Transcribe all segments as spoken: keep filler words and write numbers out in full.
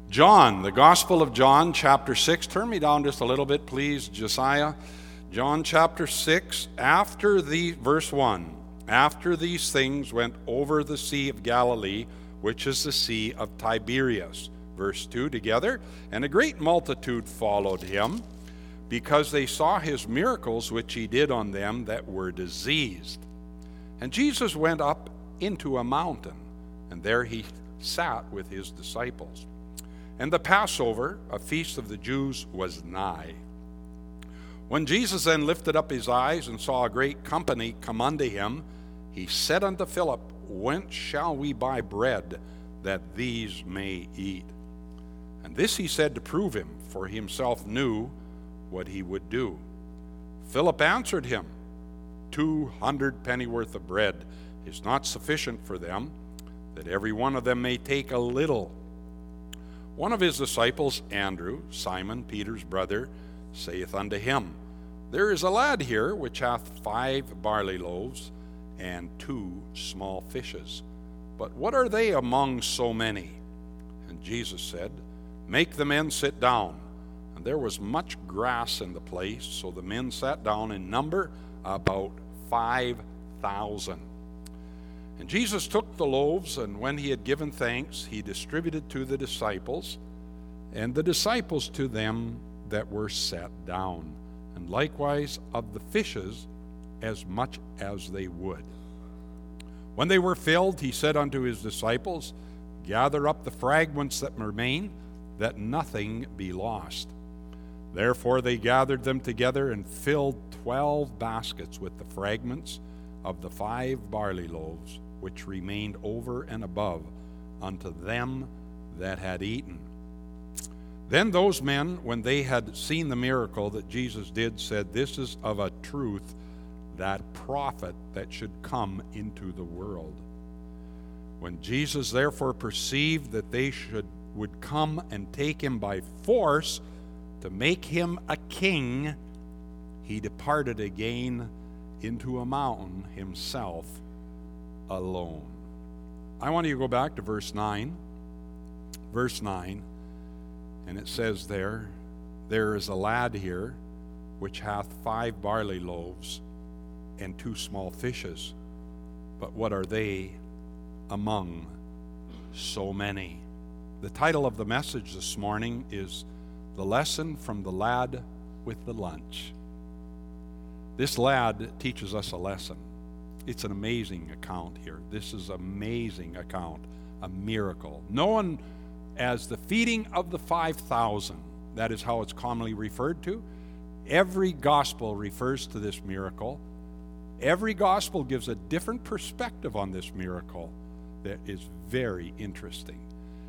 John, the Gospel of John, chapter six. Turn me down just a little bit, please, Josiah. John chapter six, after the, verse one, after these things went over the Sea of Galilee, which is the Sea of Tiberias. Verse two together, and a great multitude followed him, because they saw his miracles which he did on them that were diseased. And Jesus went up into a mountain, and there he sat with his disciples. And the Passover, a feast of the Jews, was nigh. When Jesus then lifted up his eyes and saw a great company come unto him, he said unto Philip, Whence shall we buy bread, that these may eat? And this he said to prove him, for he himself knew what he would do. Philip answered him, Two hundred pennyworth of bread is not sufficient for them, that every one of them may take a little. One of his disciples, Andrew, Simon Peter's brother, saith unto him, There is a lad here which hath five barley loaves and two small fishes. But what are they among so many? And Jesus said, Make the men sit down. And there was much grass in the place, so the men sat down in number about five thousand. And Jesus took the loaves, and when he had given thanks, he distributed to the disciples, and the disciples to them that were sat down, and likewise of the fishes as much as they would. When they were filled, he said unto his disciples, Gather up the fragments that remain, that nothing be lost. Therefore they gathered them together and filled twelve baskets with the fragments of the five barley loaves, which remained over and above unto them that had eaten. Then those men, when they had seen the miracle that Jesus did, said, This is of a truth that prophet that should come into the world. When Jesus therefore perceived that they should would come and take him by force to make him a king, he departed again into a mountain himself alone. I want you to go back to verse nine. Verse nine, and it says there, There is a lad here which hath five barley loaves and two small fishes. But what are they among so many? The title of the message this morning is The Lesson from the Lad with the Lunch. This lad teaches us a lesson. It's an amazing account here. This is an amazing account, a miracle. Known as the feeding of the five thousand. That is how it's commonly referred to. Every gospel refers to this miracle. Every gospel gives a different perspective on this miracle that is very interesting.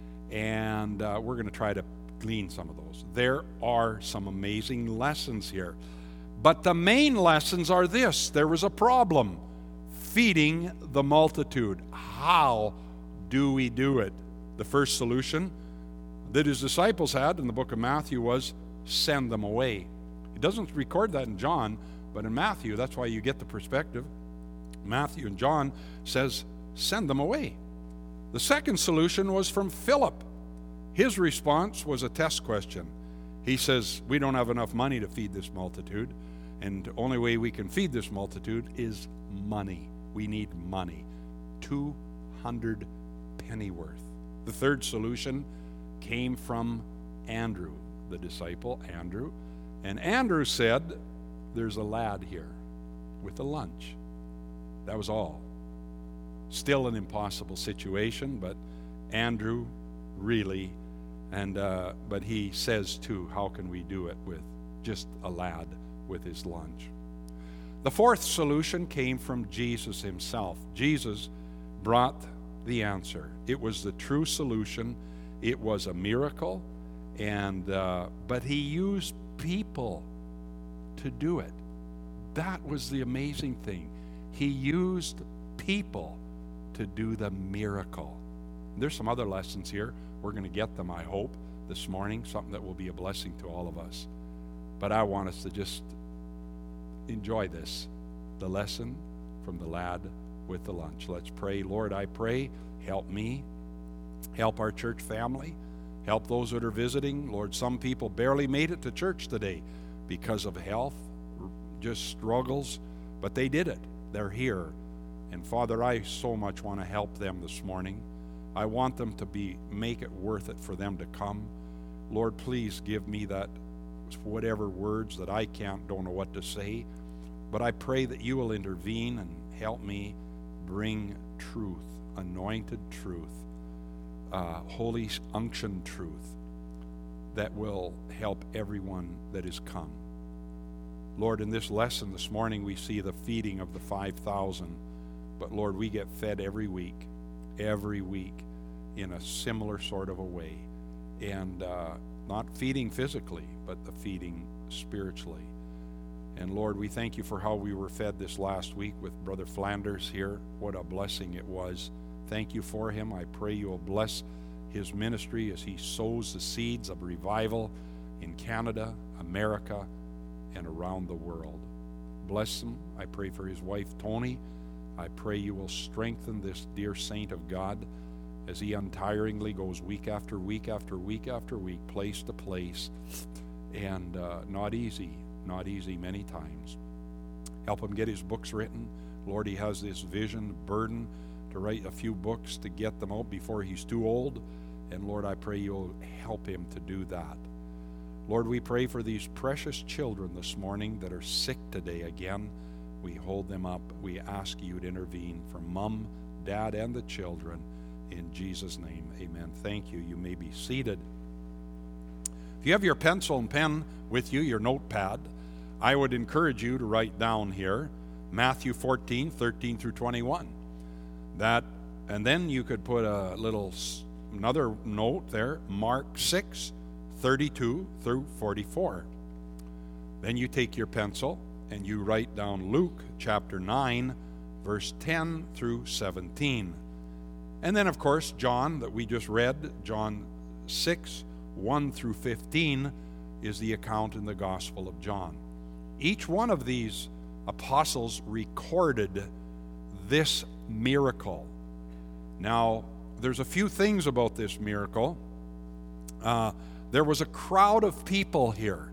And uh, we're going to try to glean some of those. There are some amazing lessons here. But the main lessons are this. There was a problem. Feeding the multitude. How do we do it? The first solution that his disciples had in the book of Matthew was send them away. It doesn't record that in John, but in Matthew, that's why you get the perspective. Matthew and John says, send them away. The second solution was from Philip. His response was a test question. He says, we don't have enough money to feed this multitude, and the only way we can feed this multitude is money. We need money. two hundred pennyworth. The third solution came from Andrew, the disciple, Andrew. And Andrew said, there's a lad here with a lunch. That was all. Still an impossible situation, but Andrew really, and uh, but he says too, how can we do it with just a lad with his lunch? The fourth solution came from Jesus himself. Jesus brought the answer. It was the true solution. It was a miracle, and uh, but he used people to do it. That was the amazing thing. He used people to do the miracle. There's some other lessons here. We're going to get them, I hope, this morning, something that will be a blessing to all of us. But I want us to just enjoy this, the lesson from the lad with the lunch. Let's pray. Lord, I pray, help me, help our church family. Help those that are visiting. Lord, some people barely made it to church today because of health, just struggles, but they did it. They're here. And Father, I so much want to help them this morning. I want them to be, make it worth it for them to come. Lord, please give me that, whatever words that I can't, don't know what to say. But I pray that you will intervene and help me bring truth, anointed truth, uh, holy unction truth that will help everyone that is come. Lord, in this lesson this morning, we see the feeding of the five thousand. But Lord, we get fed every week, every week in a similar sort of a way. And uh, not feeding physically, but the feeding spiritually. And Lord, we thank you for how we were fed this last week with Brother Flanders here. What a blessing it was. Thank you for him. I pray you will bless his ministry as he sows the seeds of revival in Canada, America, and around the world. Bless him. I pray for his wife, Tony. I pray you will strengthen this dear saint of God as he untiringly goes week after week after week after week, place to place, and uh, not easy, not easy many times. Help him get his books written. Lord, he has this vision, burden to write a few books to get them out before he's too old, and Lord, I pray you'll help him to do that. Lord, we pray for these precious children this morning that are sick today again. We hold them up. We ask you to intervene for Mom, Dad, and the children. In Jesus' name, amen. Thank you. You may be seated. If you have your pencil and pen with you, your notepad, I would encourage you to write down here Matthew fourteen, thirteen through twenty-one. That, and then you could put a little, another note there, Mark six, thirty-two through forty-four. Then you take your pencil and you write down Luke chapter nine, verse ten through seventeen. And then, of course, John, that we just read, John six, one through fifteen, is the account in the Gospel of John. Each one of these apostles recorded this miracle. Now, there's a few things about this miracle. Uh, there was a crowd of people here.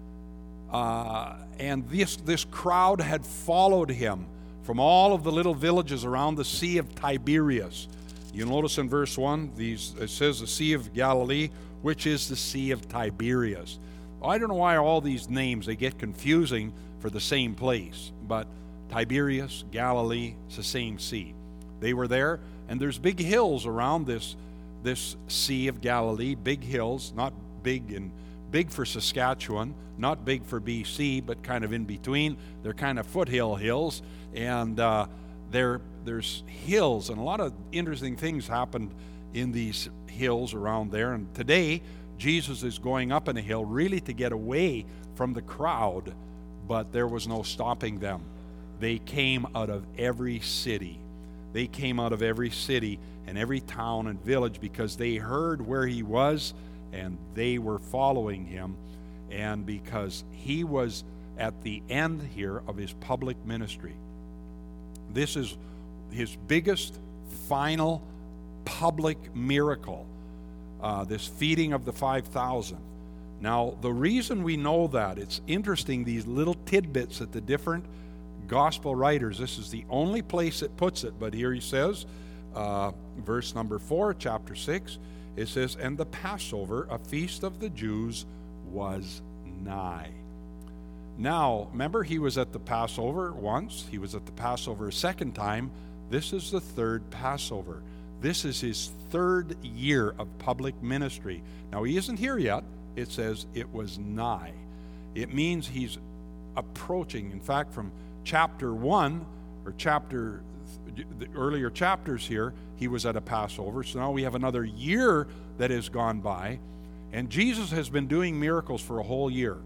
Uh, and this, this crowd had followed him from all of the little villages around the Sea of Tiberias. You notice in verse one, these, it says the Sea of Galilee, which is the Sea of Tiberias. I don't know why all these names, they get confusing for the same place. But Tiberias, Galilee, it's the same sea. They were there, and there's big hills around this, this Sea of Galilee, big hills, not big and big for Saskatchewan, not big for B C, but kind of in between. They're kind of foothill hills, and uh, there, there's hills, and a lot of interesting things happened in these hills around there. And today, Jesus is going up in a hill really to get away from the crowd, but there was no stopping them. They came out of every city. They came out of every city and every town and village because they heard where he was, and they were following him, and because he was at the end here of his public ministry. This is his biggest, final, public miracle, uh, this feeding of the five thousand. Now, the reason we know that, it's interesting, these little tidbits that the different gospel writers, this is the only place it puts it, but here he says, uh, verse number four, chapter six, it says, and the Passover, a feast of the Jews, was nigh. Now, remember, he was at the Passover once. He was at the Passover a second time. This is the third Passover. This is his third year of public ministry. Now, he isn't here yet. It says it was nigh. It means he's approaching. In fact, from chapter one, or chapter the earlier chapters here, he was at a Passover. So now we have another year that has gone by, and Jesus has been doing miracles for a whole year.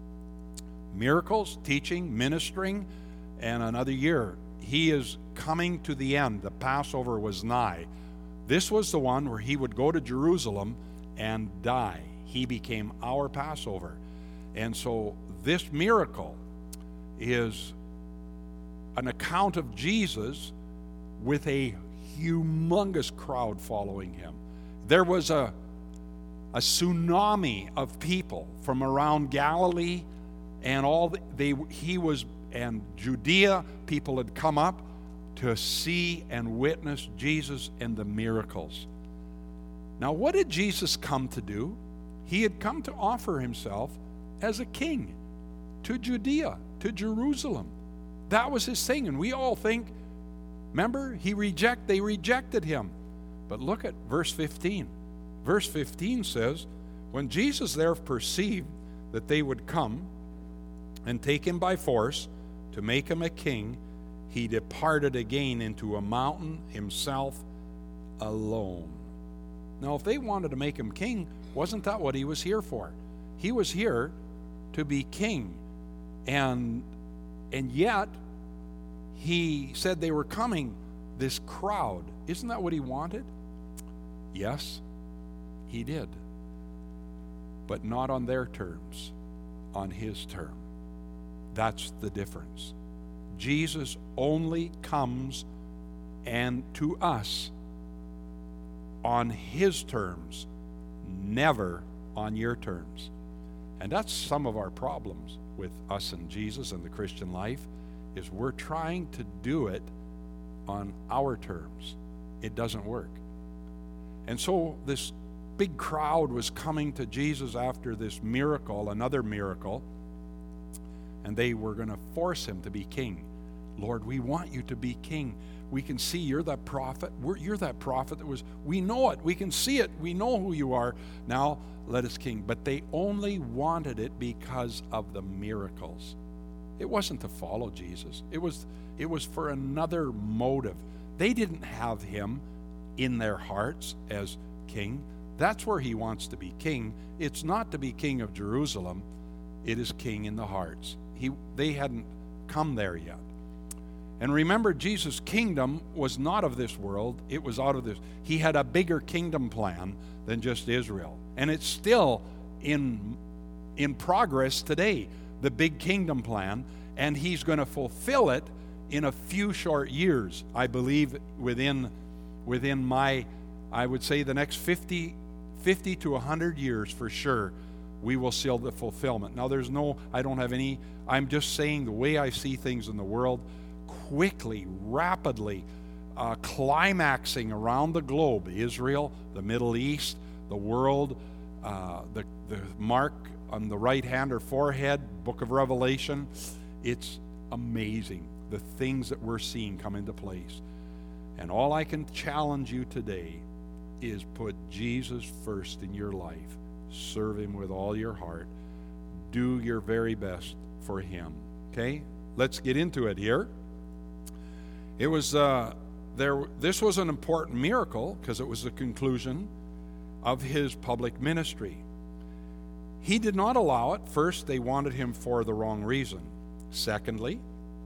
Miracles, teaching, ministering, and another year. He is coming to the end. The Passover was nigh. This was the one where he would go to Jerusalem and die. He became our Passover. And so this miracle is an account of Jesus with a humongous crowd following him. There was a a tsunami of people from around Galilee and all the, they he was and Judea. People had come up to see and witness Jesus and the miracles. Now, what did Jesus come to do? He had come to offer himself as a king to Judea, to Jerusalem. That was his thing, and we all think, remember, he reject they rejected him. But look at verse fifteen. Verse fifteen says, when Jesus there perceived that they would come and take him by force to make him a king, he departed again into a mountain himself alone. Now, if they wanted to make him king, wasn't that what he was here for? He was here to be king. And and yet, he said they were coming, this crowd. Isn't that what he wanted? Yes, he did. But not on their terms, on his term. That's the difference. Jesus only comes and to us on his terms, never on your terms. And that's some of our problems with us and Jesus and the Christian life, is we're trying to do it on our terms. It doesn't work. And so this big crowd was coming to Jesus after this miracle, another miracle, and they were going to force him to be king. Lord, we want you to be king. We can see you're that prophet. We're, you're that prophet that was, we know it. We can see it. We know who you are. Now let us king. But they only wanted it because of the miracles. It wasn't to follow Jesus. It was, it was for another motive. They didn't have him in their hearts as king. That's where he wants to be king. It's not to be king of Jerusalem. It is king in the hearts. He, they hadn't come there yet. And remember, Jesus' kingdom was not of this world. It was out of this. He had a bigger kingdom plan than just Israel. And it's still in, in progress today, the big kingdom plan. And he's going to fulfill it in a few short years. I believe within, within my, I would say the next fifty, fifty to one hundred years for sure, we will see the fulfillment. Now there's no, I don't have any, I'm just saying the way I see things in the world, quickly, rapidly, uh, climaxing around the globe. Israel, the Middle East, the world, uh, the, the mark on the right hand or forehead, book of Revelation. It's amazing, the things that we're seeing come into place. And all I can challenge you today is put Jesus first in your life. Serve him with all your heart. Do your very best for him. Okay? Let's get into it here. It was uh, there. This was an important miracle because it was the conclusion of his public ministry. He did not allow it. First, they wanted him for the wrong reason. Secondly,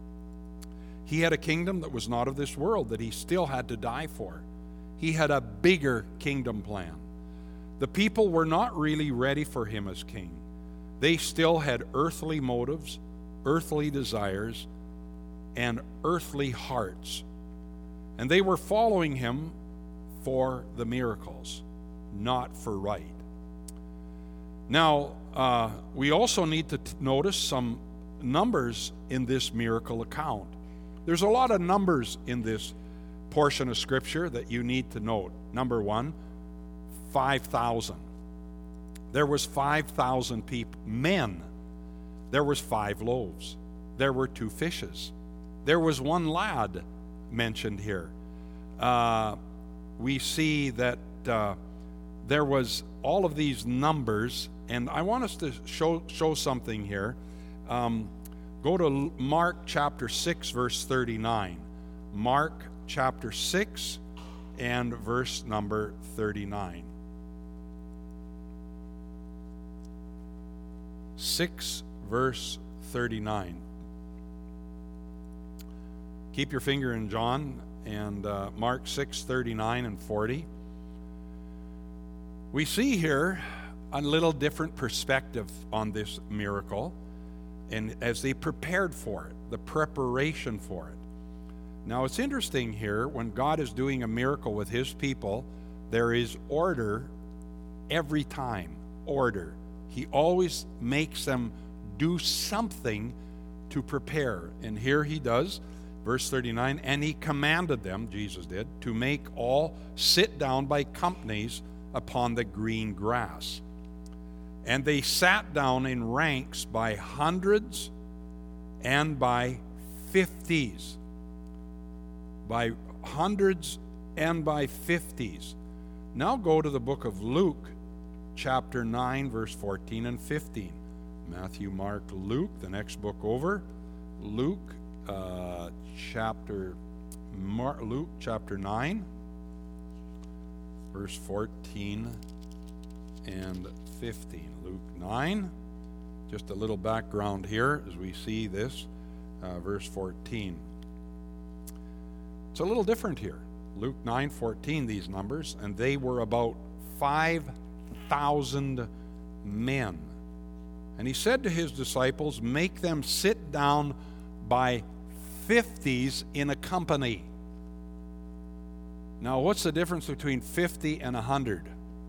he had a kingdom that was not of this world that he still had to die for. He had a bigger kingdom plan. The people were not really ready for him as king. They still had earthly motives, earthly desires, and earthly hearts. And they were following him for the miracles, not for right. Now, uh, we also need to t- notice some numbers in this miracle account. There's a lot of numbers in this portion of Scripture that you need to note. Number one, five thousand. There was five thousand people, men. There was five loaves. There were two fishes. There was one lad mentioned here. Uh, we see that uh, there was all of these numbers, and I want us to show show something here. Um, go to Mark chapter six, verse thirty-nine. Mark chapter six and verse number thirty-nine. six, verse thirty-nine. Keep your finger in John and uh, Mark six, thirty-nine and forty. We see here a little different perspective on this miracle, and as they prepared for it, the preparation for it. Now it's interesting here, when God is doing a miracle with his people, there is order every time order. He always makes them do something to prepare. And here he does, verse thirty-nine, and he commanded them, Jesus did, to make all sit down by companies upon the green grass. And they sat down in ranks by hundreds and by fifties. By hundreds and by fifties. Now go to the book of Luke, chapter nine, verse fourteen and fifteen. Matthew, Mark, Luke, the next book over. Luke, uh, chapter Mar- Luke, chapter nine, verse fourteen and fifteen. Luke nine. Just a little background here as we see this, uh, verse fourteen. It's a little different here. Luke nine fourteen, these numbers, and they were about five thousand men. And he said to his disciples, make them sit down by fifties in a company. Now, what's the difference between fifty and one hundred?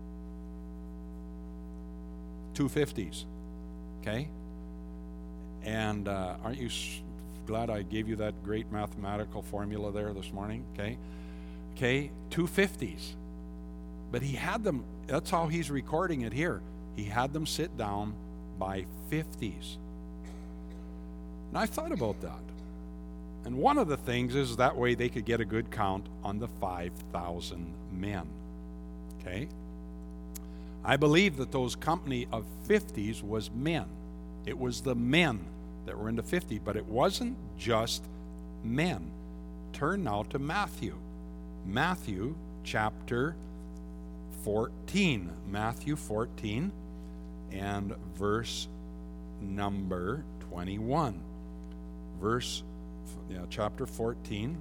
Two fifties. Okay? And uh, aren't you glad I gave you that great mathematical formula there this morning? Okay? Okay, two fifties. But he had them, that's how he's recording it here. He had them sit down by fifties. And I thought about that. And one of the things is that way they could get a good count on the five thousand men. Okay? I believe that those company of fifties was men. It was the men that were in the fifty, but it wasn't just men. Turn now to Matthew. Matthew chapter fourteen. Matthew fourteen and verse number twenty-one. Verse, yeah, chapter fourteen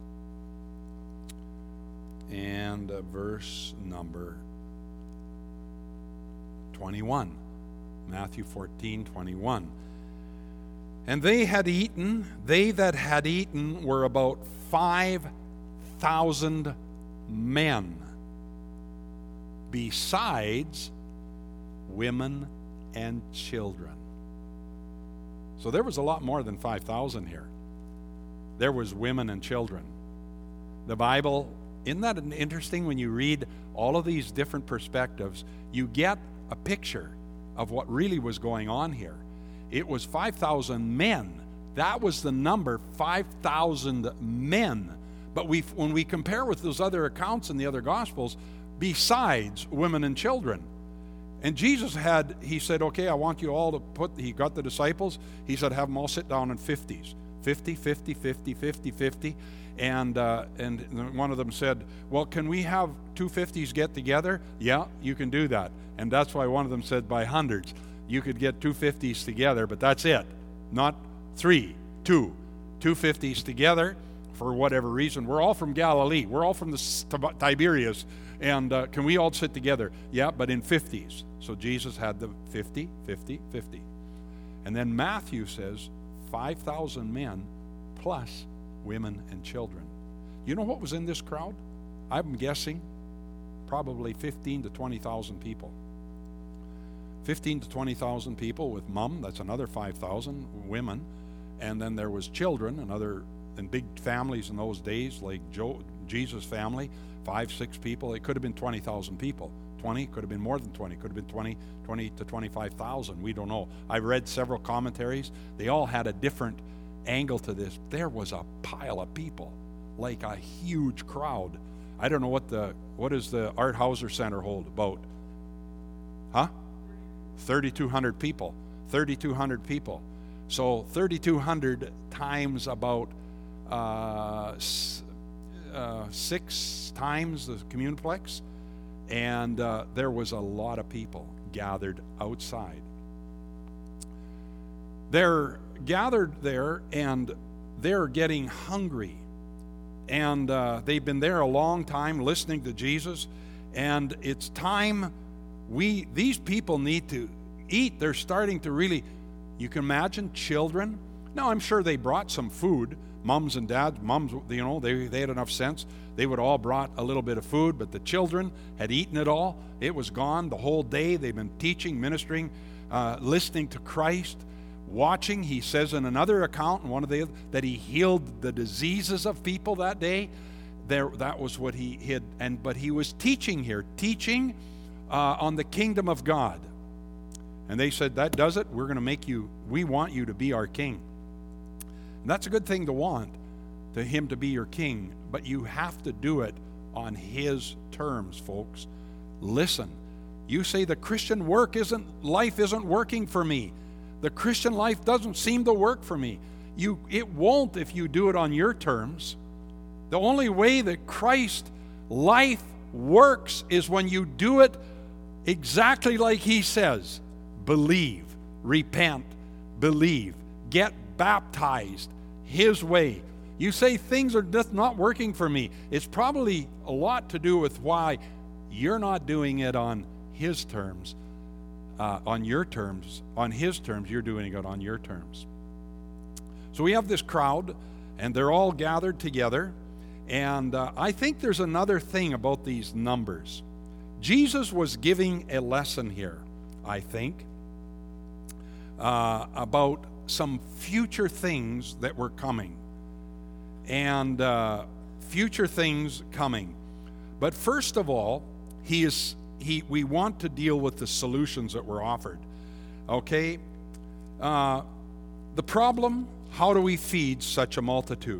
and uh, verse number twenty-one. Matthew fourteen, twenty-one. And they had eaten, they that had eaten were about five thousand men, besides women and children. So there was a lot more than five thousand here. There was women and children. The Bible, isn't that interesting when you read all of these different perspectives? You get a picture of what really was going on here. It was five thousand men. That was the number, five thousand men. But we, when we compare with those other accounts in the other Gospels, besides women and children. And Jesus had, he said, okay, I want you all to put, he got the disciples, he said, have them all sit down in fifties. fifty, fifty, fifty, fifty, fifty. And, uh, and one of them said, well, can we have two fifties get together? Yeah, you can do that. And that's why one of them said by hundreds. You could get two fifties together, but that's it. Not three, two. Two fifties together for whatever reason. We're all from Galilee. We're all from the Tiberias. And uh, can we all sit together? Yeah, but in fifties. So Jesus had the fifty, fifty, fifty. And then Matthew says five thousand men plus women and children. You know what was in this crowd? I'm guessing probably fifteen to twenty thousand people. fifteen to twenty thousand people with mom, that's another five thousand women. And then there was children, another, and big families in those days, like Joe, Jesus' family, five, six people. It could have been twenty thousand people. twenty, could have been more than twenty, could have been twenty, twenty to twenty-five thousand. We don't know. I've read several commentaries. They all had a different angle to this. There was a pile of people, like a huge crowd. I don't know what the, what does the Art Hauser Center hold about? Huh? thirty-two hundred people. thirty-two hundred people. So thirty-two hundred times about uh, s- uh, six times the communiplex. And uh, there was a lot of people gathered outside. They're gathered there and they're getting hungry. And uh, they've been there a long time listening to Jesus. And it's time we, these people need to eat. They're starting to really, you can imagine children. Now, I'm sure they brought some food. Mums and dads, mums, you know, they, they had enough sense. They would all brought a little bit of food, but the children had eaten it all. It was gone the whole day. They've been teaching, ministering, uh, listening to Christ, watching. He says in another account, in one of the that he healed the diseases of people that day. There, that was what he had. And but he was teaching here, teaching uh, on the kingdom of God. And they said, that does it. We're going to make you. We want you to be our king. And that's a good thing to want, to him to be your king. But you have to do it on his terms, folks. Listen, you say the Christian work isn't, life isn't working for me. The Christian life doesn't seem to work for me. You, it won't if you do it on your terms. The only way that Christ life works is when you do it exactly like he says. Believe, repent, believe, get baptized his way. You say things are just not working for me. It's probably a lot to do with why you're not doing it on his terms, uh, on your terms, on his terms. You're doing it on your terms. So we have this crowd, and they're all gathered together. And uh, I think there's another thing about these numbers. Jesus was giving a lesson here, I think, uh, about some future things that were coming. And uh, future things coming. But first of all, he is he. we want to deal with the solutions that were offered. Okay? Uh, the problem, how do we feed such a multitude?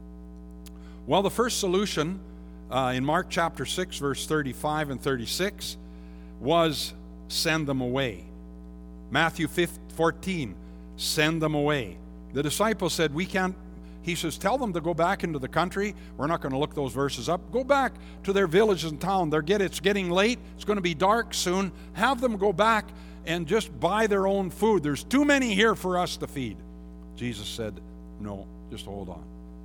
Well, the first solution uh, in Mark chapter six, verse thirty-five and thirty-six was send them away. Matthew fourteen, send them away. The disciples said, we can't, he says, tell them to go back into the country. We're not going to look those verses up. Go back to their villages and town. They're get, it's getting late. It's going to be dark soon. Have them go back and just buy their own food. There's too many here for us to feed. Jesus said, no, just hold on.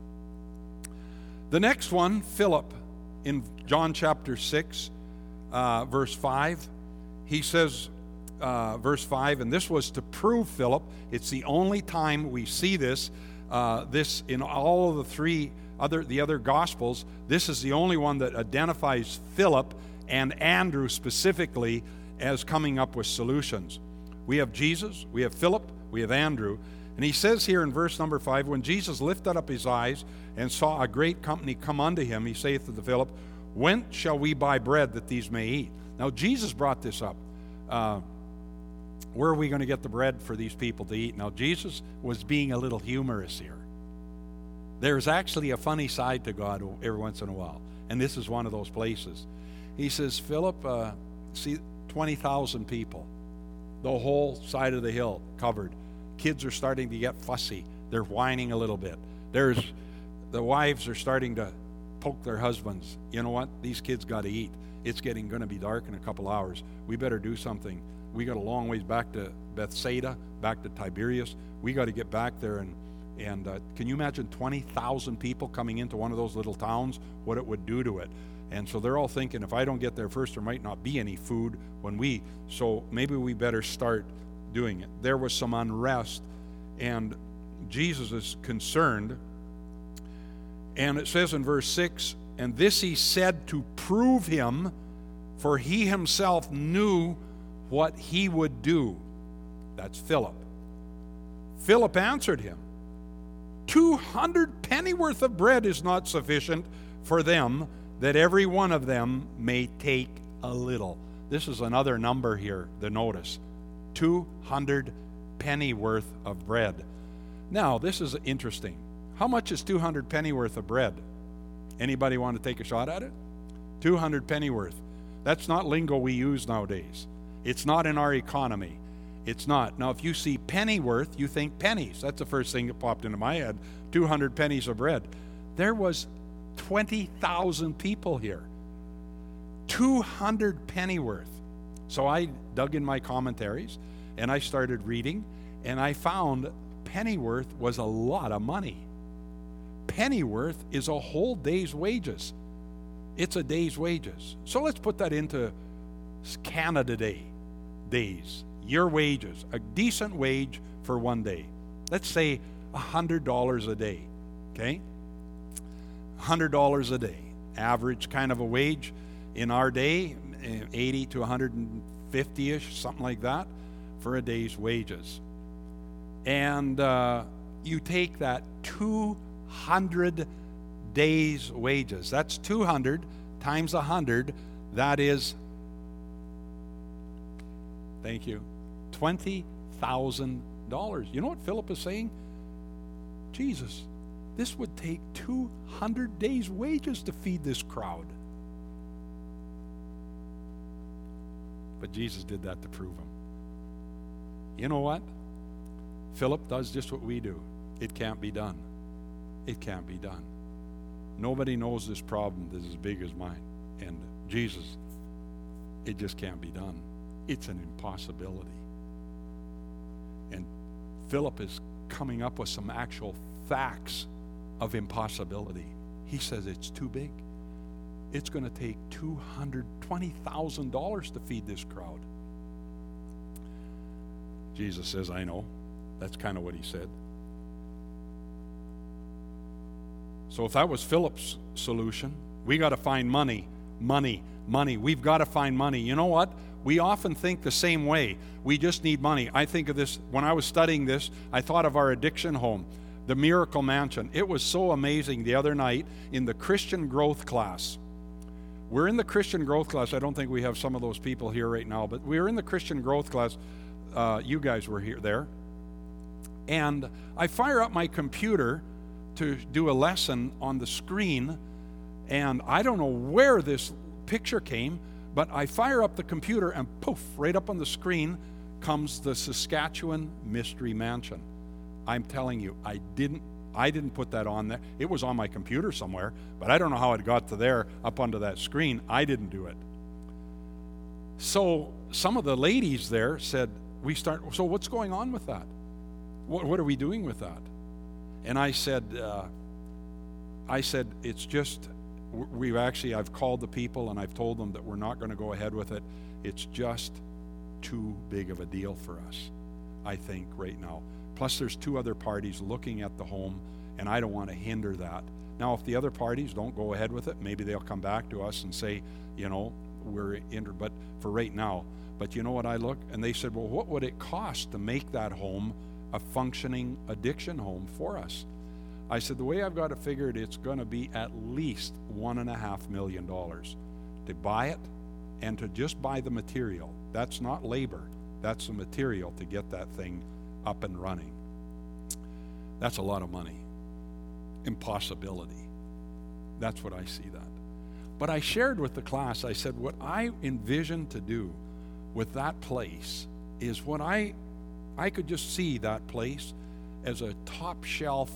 The next one, Philip, in John chapter six, uh, verse five, he says, uh, verse five, and this was to prove Philip. It's the only time we see this, uh, this in all of the three other, the other Gospels. This is the only one that identifies Philip and Andrew specifically as coming up with solutions. We have Jesus, we have Philip, we have Andrew. And he says here in verse number five, when Jesus lifted up his eyes and saw a great company come unto him, he saith to Philip, whence shall we buy bread that these may eat? Now Jesus brought this up. Uh, where are we going to get the bread for these people to eat? Now Jesus was being a little humorous here. There's actually a funny side to God every once in a while. And this is one of those places. He says, Philip, uh, see, twenty thousand people. The whole side of the hill covered. Kids are starting to get fussy. They're whining a little bit. There's the wives are starting to poke their husbands. You know what? These kids got to eat. It's getting going to be dark in a couple hours. We better do something. We got a long ways back to Bethsaida, back to Tiberias. We got to get back there. And and uh, can you imagine twenty thousand people coming into one of those little towns? What it would do to it? And so they're all thinking, if I don't get there first, there might not be any food when we. So maybe we better start doing it. There was some unrest, and Jesus is concerned. And it says in verse six, and this he said to prove him, for he himself knew what he would do. That's Philip. Philip answered him, two hundred pennyworth of bread is not sufficient for them, that every one of them may take a little. This is another number here, the notice. two hundred pennyworth of bread. Now, this is interesting. How much is two hundred pennyworth of bread? Anybody want to take a shot at it? two hundred pennyworth. That's not lingo we use nowadays. It's not in our economy. It's not. Now, if you see pennyworth, you think pennies. That's the first thing that popped into my head. two hundred pennies of bread. There was twenty thousand people here. two hundred pennyworth. So I dug in my commentaries, and I started reading, and I found pennyworth was a lot of money. Pennyworth is a whole day's wages. It's a day's wages. So let's put that into Canada Day days. Your wages, a decent wage for one day. Let's say one hundred dollars a day, okay? one hundred dollars a day, average kind of a wage in our day, eighty to one hundred fifty-ish, something like that, for a day's wages. And uh, you take that two hundred days' wages. That's two hundred times one hundred. That is, thank you, twenty thousand dollars. You know what Philip is saying? Jesus, this would take two hundred days' wages to feed this crowd. But Jesus did that to prove him. You know what? Philip does just what we do. It can't be done. It can't be done. Nobody knows this problem that's as big as mine. And Jesus, it just can't be done. It's an impossibility. And Philip is coming up with some actual facts of impossibility. He says it's too big. It's going to take two hundred twenty thousand dollars to feed this crowd. Jesus says, I know. That's kind of what he said. So if that was Philip's solution, we got to find money, money, money. We've got to find money. You know what? We often think the same way. We just need money. I think of this, when I was studying this, I thought of our addiction home, the Miracle Mansion. It was so amazing the other night in the Christian growth class. We're in the Christian growth class. I don't think we have some of those people here right now, but we were in the Christian growth class. Uh, you guys were here there. And I fire up my computer to do a lesson on the screen, and I don't know where this picture came, but I fire up the computer and poof, right up on the screen comes the Saskatchewan Mystery Mansion. I'm telling you, I didn't I didn't put that on there. It was on my computer somewhere, but I don't know how it got to there up onto that screen. I didn't do it. So some of the ladies there said, we start, so what's going on with that? What, what are we doing with that? And I said, uh, I said, it's just, we've actually, I've called the people and I've told them that we're not going to go ahead with it. It's just too big of a deal for us, I think, right now. Plus, there's two other parties looking at the home, and I don't want to hinder that. Now, if the other parties don't go ahead with it, maybe they'll come back to us and say, you know, we're in, but for right now. But you know what I look? And they said, well, what would it cost to make that home a functioning addiction home for us? I said, the way I've got it figured, it's going to be at least one and a half million dollars to buy it and to just buy the material. That's not labor. That's the material to get that thing up and running. That's a lot of money. Impossibility. That's what I see that. But I shared with the class, I said, what I envision to do with that place is what I I could just see that place as a top shelf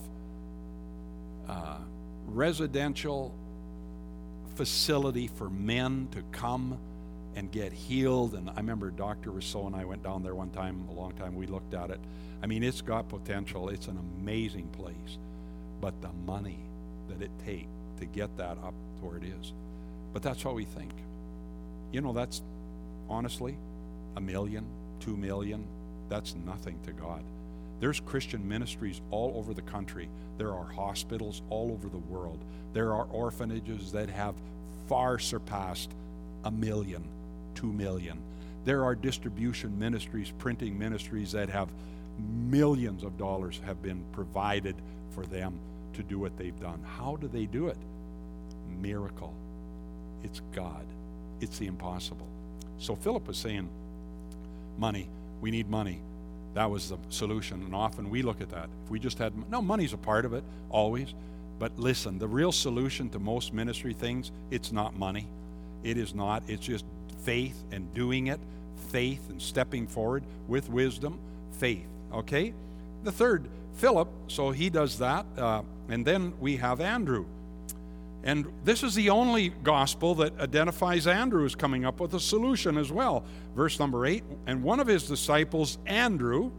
uh, residential facility for men to come and get healed. And I remember Doctor Rousseau and I went down there one time, a long time, we looked at it. I mean, it's got potential. It's an amazing place. But the money that it takes to get that up to where it is. But that's what we think. You know, that's honestly a million, two million. That's nothing to God. There's Christian ministries all over the country. There are hospitals all over the world. There are orphanages that have far surpassed a million, two million. There are distribution ministries, printing ministries that have millions of dollars have been provided for them to do what they've done. How do they do it? Miracle. It's God. It's the impossible. So Philip was saying, money. We need money. That was the solution. And often we look at that. If we just had, no, money's a part of it, always. But listen, the real solution to most ministry things, it's not money. It is not. It's just faith and doing it, faith and stepping forward with wisdom, faith. Okay? The third, Philip, so he does that. Uh, and then we have Andrew. And this is the only gospel that identifies Andrew as coming up with a solution as well. Verse number eight, and one of his disciples, Andrew,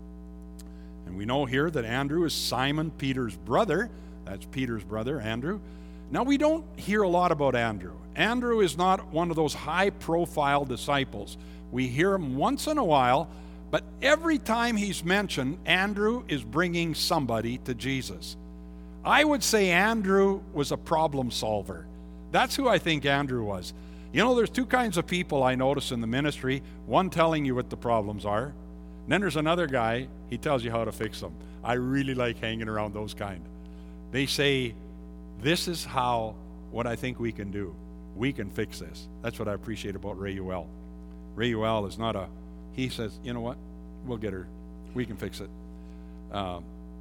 and we know here that Andrew is Simon Peter's brother. That's Peter's brother, Andrew. Now, we don't hear a lot about Andrew. Andrew is not one of those high-profile disciples. We hear him once in a while, But every time he's mentioned, Andrew is bringing somebody to Jesus. I would say Andrew was a problem solver. That's who I think Andrew was. You know, there's two kinds of people I notice in the ministry. One telling you what the problems are. And then there's another guy, he tells you how to fix them. I really like hanging around those kind. They say, this is how, what I think we can do. We can fix this. That's what I appreciate about Ray Uell. Ray Uell is not a, he says, you know what, we'll get her. We can fix it. Uh,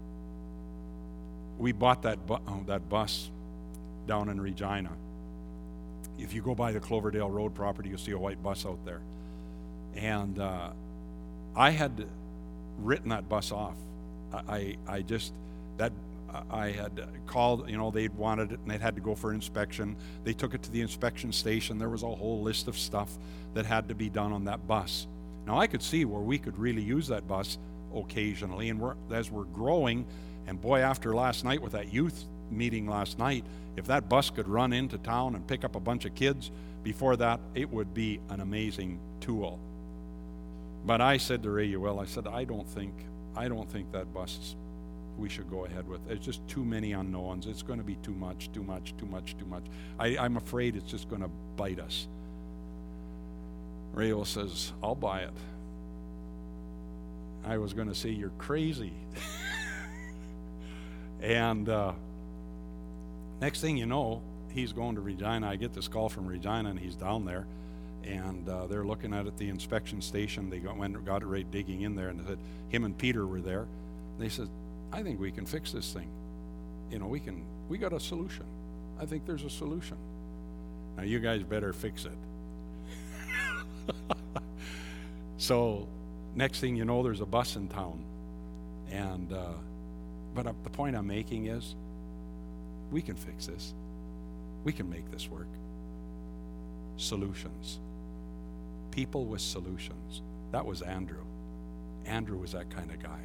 we bought that, bu- oh, that bus down in Regina. If you go by the Cloverdale Road property, you'll see a white bus out there. And uh, I had written that bus off. I, I just, that, I had called, you know, they'd wanted it and they'd had to go for an inspection. They took it to the inspection station. There was a whole list of stuff that had to be done on that bus. Now, I could see where we could really use that bus occasionally, and we're, as we're growing, and boy, after last night with that youth meeting last night, if that bus could run into town and pick up a bunch of kids before that, it would be an amazing tool. But I said to Ray Uell, I said, I don't think, I don't think that bus we should go ahead with. It's just too many unknowns. It's going to be too much, too much, too much, too much. I, I'm afraid it's just going to bite us. Ray Uell says, I'll buy it. I was going to say, you're crazy. And uh, next thing you know, he's going to Regina. I get this call from Regina, and he's down there. And uh, they're looking at it at the inspection station. They got, went, got it right digging in there, and they said, him and Peter were there. They said, I think we can fix this thing. You know, we can, we got a solution. I think there's a solution. Now you guys better fix it. So next thing you know, there's a bus in town. And, uh, but uh, the point I'm making is, we can fix this. We can make this work. Solutions. People with solutions. That was Andrew. Andrew was that kind of guy.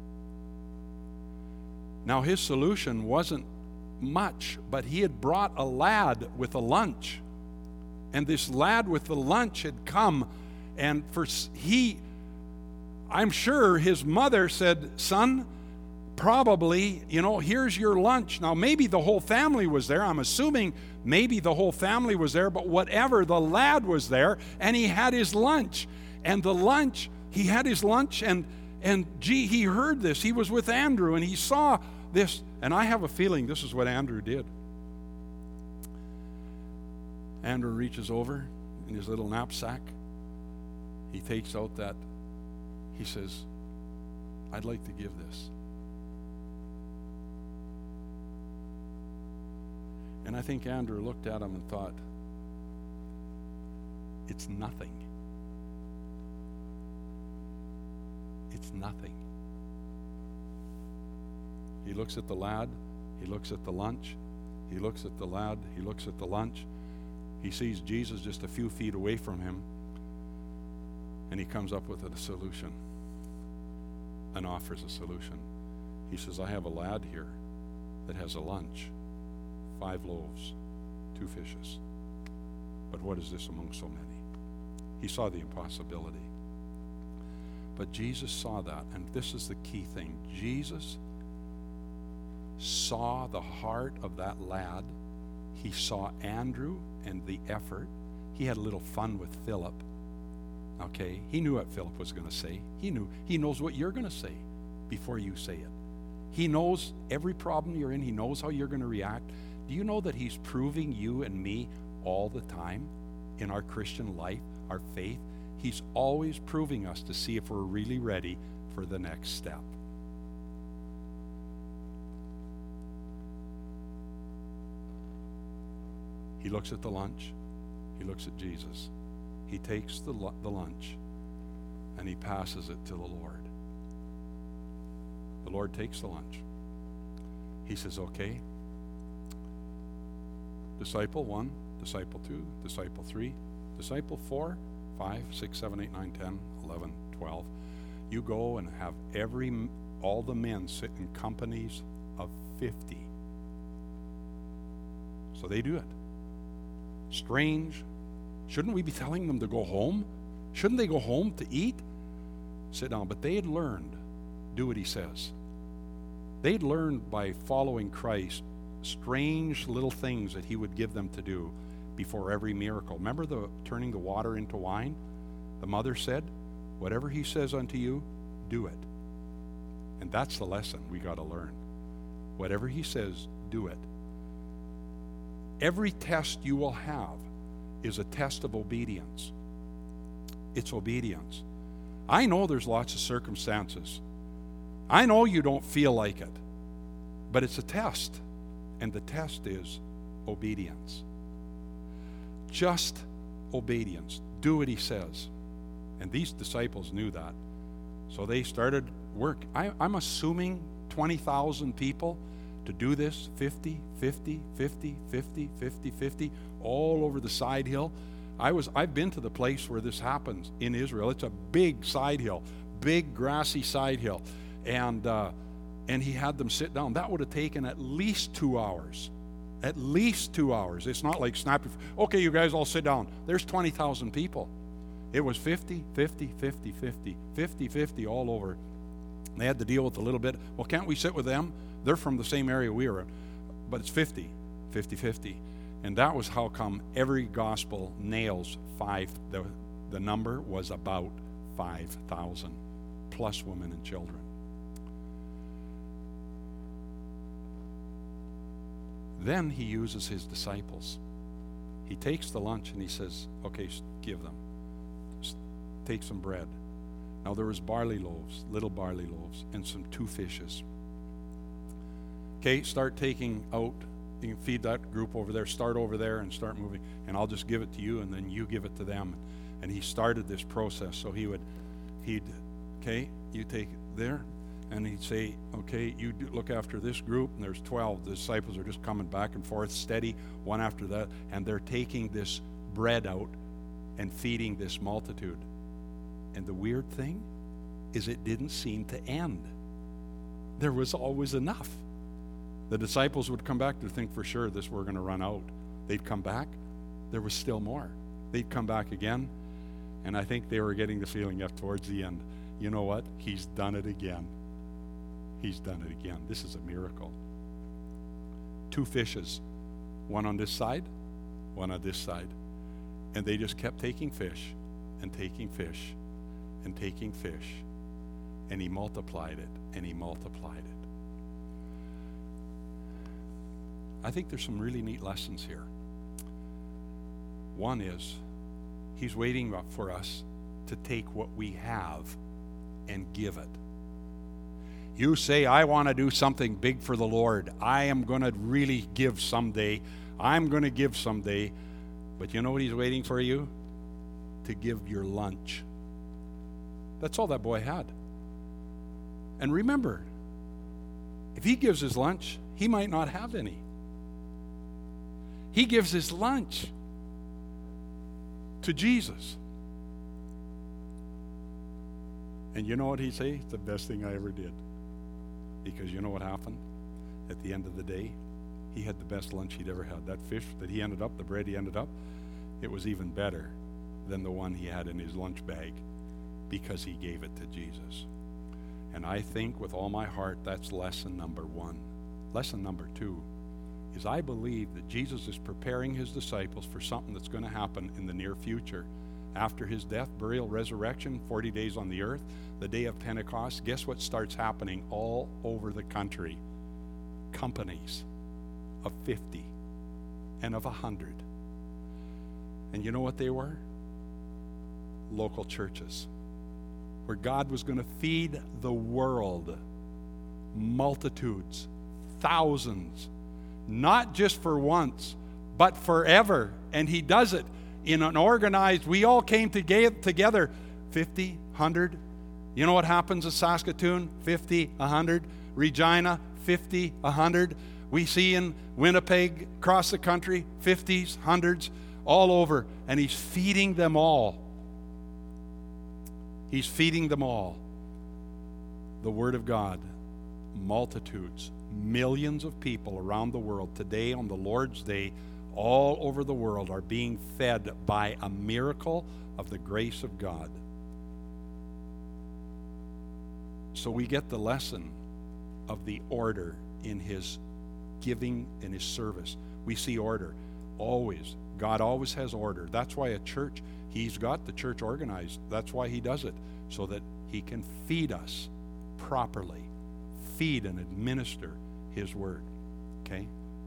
Now, his solution wasn't much, but he had brought a lad with a lunch. And this lad with the lunch had come, and for he, I'm sure his mother said, son, probably, you know, here's your lunch. Now, maybe the whole family was there. I'm assuming maybe the whole family was there, but whatever, the lad was there, and he had his lunch. And the lunch, he had his lunch, and And gee, he heard this. He was with Andrew, and he saw this. And I have a feeling this is what Andrew did. Andrew reaches over in his little knapsack. He takes out that. He says, I'd like to give this. And I think Andrew looked at him and thought, it's nothing. It's nothing. He looks at the lad. He looks at the lunch. He looks at the lad. He looks at the lunch. He sees Jesus just a few feet away from him. And he comes up with a solution and offers a solution. He says, I have a lad here that has a lunch. Five loaves, two fishes. But what is this among so many? He saw the impossibility. But Jesus saw that, and this is the key thing. Jesus saw the heart of that lad. He saw Andrew and the effort. He had a little fun with Philip. Okay, he knew what Philip was going to say. He knew. He knows what you're going to say before you say it. He knows every problem you're in. He knows how you're going to react. Do you know that he's proving you and me all the time in our Christian life, our faith? He's always proving us to see if we're really ready for the next step. He looks at the lunch. He looks at Jesus. He takes the, the lunch and he passes it to the Lord. The Lord takes the lunch. He says, okay, disciple one, disciple two, disciple three, disciple four, five, six, seven, eight, nine, ten, eleven, twelve. You go and have every, all the men sit in companies of fifty. So they do it. Strange. Shouldn't we be telling them to go home? Shouldn't they go home to eat? sit down. But they had learned, do what he says. They'd learned by following Christ strange little things that he would give them to do before every miracle. Remember the turning the water into wine? The mother said, whatever he says unto you, do it. And that's the lesson we got to learn. Whatever he says, do it. Every test you will have is a test of obedience. It's obedience. I know there's lots of circumstances. I know you don't feel like it, but it's a test, and the test is obedience. Just obedience. Do what he says. And these disciples knew that. So they started work. I, I'm assuming twenty thousand people to do this, fifty, fifty, fifty, fifty, fifty, fifty, all over the side hill. I was, I've been to the place where this happens in Israel. It's a big side hill, big grassy side hill. And uh, and he had them sit down. That would have taken at least two hours. At least two hours. It's not like snapping. Okay, you guys all sit down. There's twenty thousand people. It was fifty, fifty, fifty, fifty, fifty, fifty all over. They had to deal with a little bit. Well, can't we sit with them? They're from the same area we are in. But it's fifty, fifty, fifty. And that was how come every gospel nails five. The, the number was about five thousand, plus women and children. Then he uses his disciples. He takes the lunch and he says, okay, give them. Just take some bread. Now there was barley loaves, little barley loaves, and some two fishes. Okay, start taking out. You can feed that group over there. Start over there and start moving. And I'll just give it to you, and then you give it to them. And he started this process. So he would, he'd, okay, you take it there. And he'd say, okay, you do look after this group, and there's twelve. The disciples are just coming back and forth, steady, one after that, and they're taking this bread out and feeding this multitude. And the weird thing is it didn't seem to end. There was always enough. The disciples would come back to think for sure this we're going to run out. They'd come back, there was still more. They'd come back again, and I think they were getting the feeling up towards the end, you know what? He's done it again. He's done it again. This is a miracle. Two fishes, one on this side, one on this side. And they just kept taking fish and taking fish and taking fish. And he multiplied it and he multiplied it. I think there's some really neat lessons here. One is he's waiting for us to take what we have and give it. You say, I want to do something big for the Lord. I am going to really give someday. I'm going to give someday. But you know what he's waiting for you? To give your lunch. That's all that boy had. And remember, if he gives his lunch, he might not have any. He gives his lunch to Jesus. And you know what he'd say? It's the best thing I ever did. Because you know what happened? At the end of the day, he had the best lunch he'd ever had. That fish that he ended up, the bread he ended up, it was even better than the one he had in his lunch bag because he gave it to Jesus. And I think with all my heart, that's lesson number one. Lesson number two is I believe that Jesus is preparing his disciples for something that's going to happen in the near future. After his death, burial, resurrection, forty days on the earth, the day of Pentecost, guess what starts happening all over the country? Companies of fifty and of one hundred. And you know what they were? Local churches. Where God was going to feed the world. Multitudes, thousands. Not just for once, but forever. And he does it in an organized, we all came together, fifty, one hundred. You know what happens in Saskatoon? fifty, one hundred. Regina, fifty, one hundred. We see in Winnipeg, across the country, fifties, hundreds, all over. And he's feeding them all. He's feeding them all. The Word of God. Multitudes, millions of people around the world today on the Lord's Day, all over the world are being fed by a miracle of the grace of God. So we get the lesson of the order in his giving, in his service. We see order always. God always has order. That's why a church, he's got the church organized. That's why he does it, so that he can feed us properly, feed and administer his word. Okay?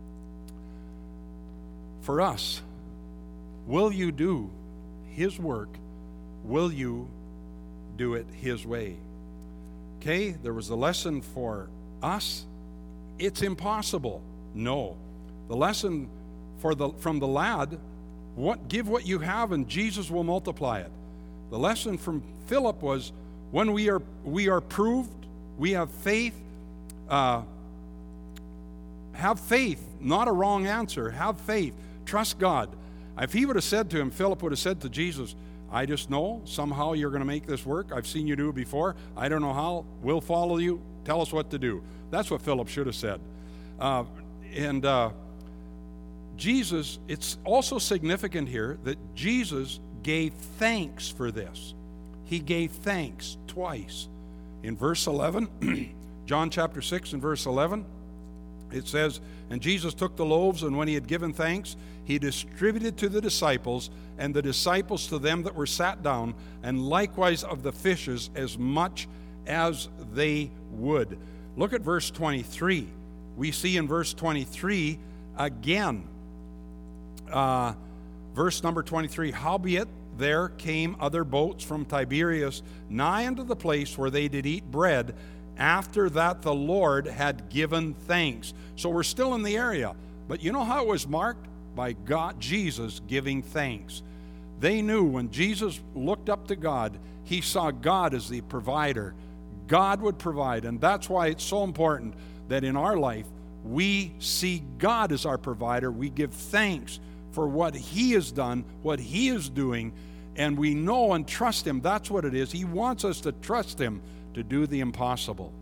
For us, will you do his work? Will you do it his way? Okay, there was a lesson for us. It's impossible. No. The lesson for the from the lad, what give what you have and Jesus will multiply it. The lesson from Philip was, when we are we are proved, we have faith, uh, have faith, not a wrong answer. Have faith. Trust God. If he would have said to him, Philip would have said to Jesus, I just know somehow you're going to make this work. I've seen you do it before. I don't know how. We'll follow you. Tell us what to do. That's what Philip should have said. Uh, and uh, Jesus, it's also significant here that Jesus gave thanks for this. He gave thanks twice. In verse eleven, John chapter six and verse eleven, it says, and Jesus took the loaves, and when he had given thanks, he distributed to the disciples, and the disciples to them that were sat down, and likewise of the fishes as much as they would. Look at verse twenty-three. We see in verse twenty-three again, uh, verse number twenty-three, howbeit there came other boats from Tiberias nigh unto the place where they did eat bread, after that the Lord had given thanks. So we're still in the area. But you know how it was marked? By God, Jesus giving thanks. They knew when Jesus looked up to God, he saw God as the provider. God would provide. And that's why it's so important that in our life, we see God as our provider. We give thanks for what he has done, what he is doing, and we know and trust him. That's what it is. He wants us to trust him to do the impossible.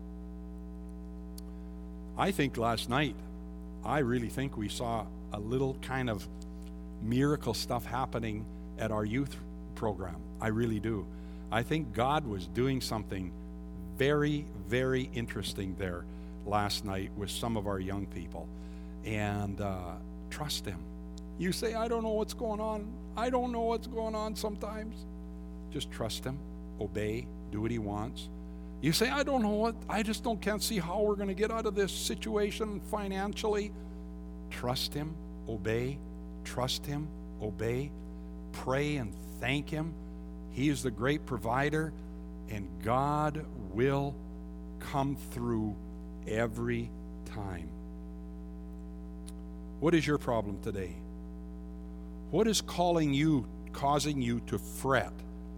I think last night, I really think we saw a little kind of miracle stuff happening at our youth program. I really do. I think God was doing something very, very interesting there last night with some of our young people. And uh, trust him. You say, I don't know what's going on. I don't know what's going on sometimes. Just trust him, obey, do what he wants. You say, I don't know what, I just don't can't see how we're going to get out of this situation financially. Trust him, obey, trust him, obey, pray and thank him. He is the great provider, and God will come through every time. What is your problem today? What is calling you, causing you to fret?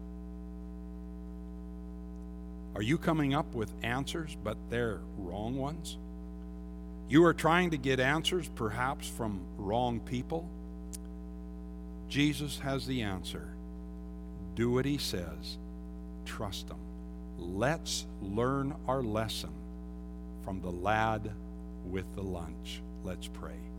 Are you coming up with answers, but they're wrong ones? You are trying to get answers, perhaps from wrong people. Jesus has the answer. Do what he says. Trust him. Let's learn our lesson from the lad with the lunch. Let's pray.